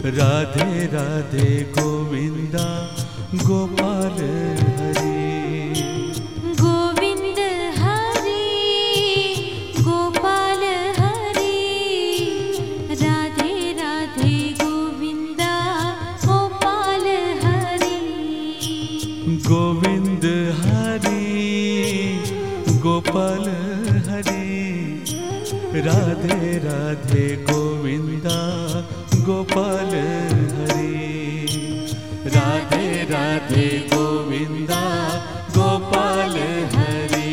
राधे राधे गोविंदा गोपाल हरि। गोविंद हरि गोपाल हरि, राधे राधे गोविंदा गोपाल हरि। गोविंद हरि गोपाल हरि, राधे राधे गोविंदा गोपाल हरि। राधे राधे गोविंदा गोपाल हरि।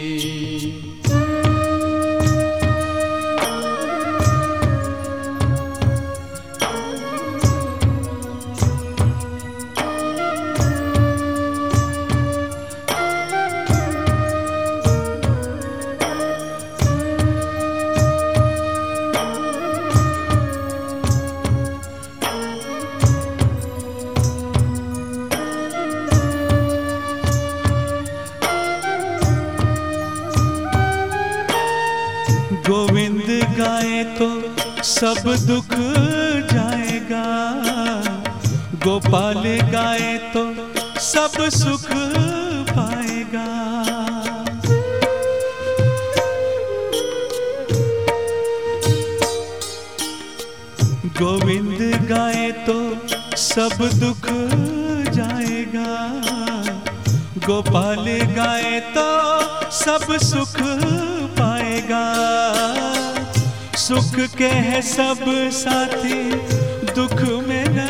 गोविंद गाए तो सब दुख जाएगा, गोपाल गाए तो सब सुख पाएगा। गोविंद गाए तो सब दुख जाएगा, गोपाल गाए तो सब सुख पाएगा। सुख के है सब साथी, दुख में न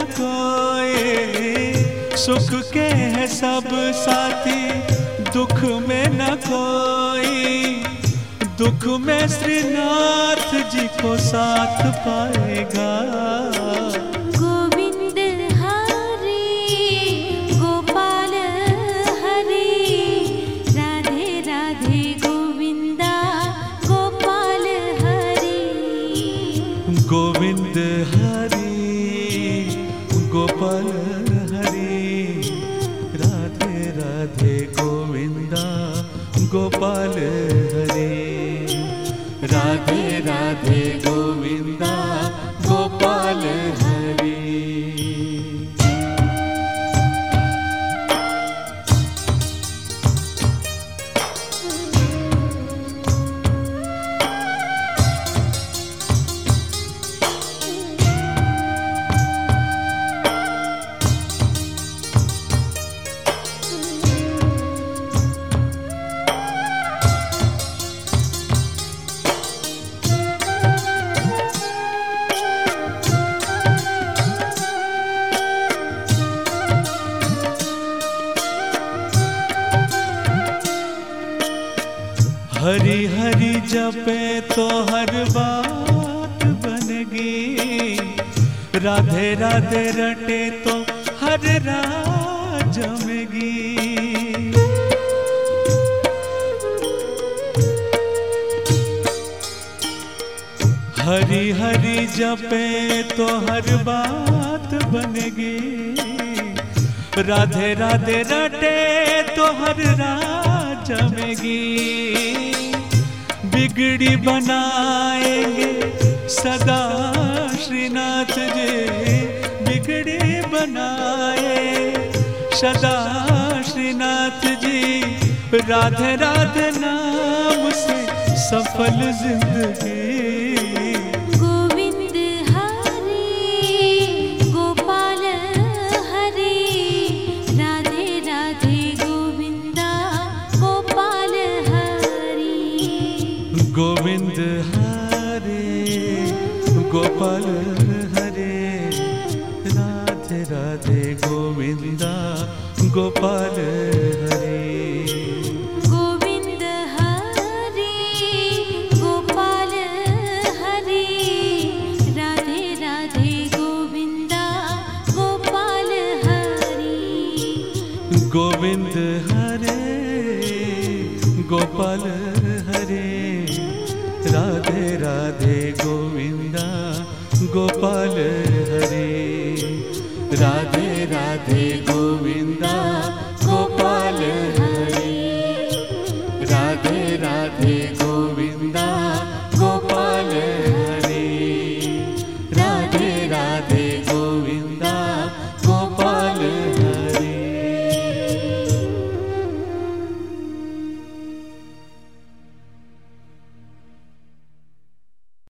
कोई। सुख के है सब साथी, दुख में न कोई। दुख में श्रीनाथ जी को साथ पाएगा। गोविंद हरि गोपाल हरि, राधे राधे गोविंदा गोपाल हरि। गोविंद हरि गोपाल हरि, राधे राधे गोविंदा गोपाल हरि। राधे राधे गोविंदा गोपाल हरि। हरि हरि जपे तो हर बात बनेगी, राधे राधे रटे तो हर रात जमेगी। हरि हरि जपे तो हर बात बनेगी, राधे राधे रटे तो हर रात जमेगी। बिगड़ी बनाएंगे सदा श्रीनाथ जी, बिगड़ी बनाए सदा श्रीनाथ जी। राधे राधे नाम से सफल जिंदगी। गोविंद हरि गोपाल हरि, राधे राधे गोविंदा गोपाल हरि। गोविंद हरे गोपाल हरे, राधे राधे गोविंदा गोपाल हरे। गोविंद हरि गोपाल हरि, राधे राधे गोविंदा गोपाल हरि। गोविंद हरे गोपाल हरे, राधे राधे गोविंदा गोपाल हरे। राधे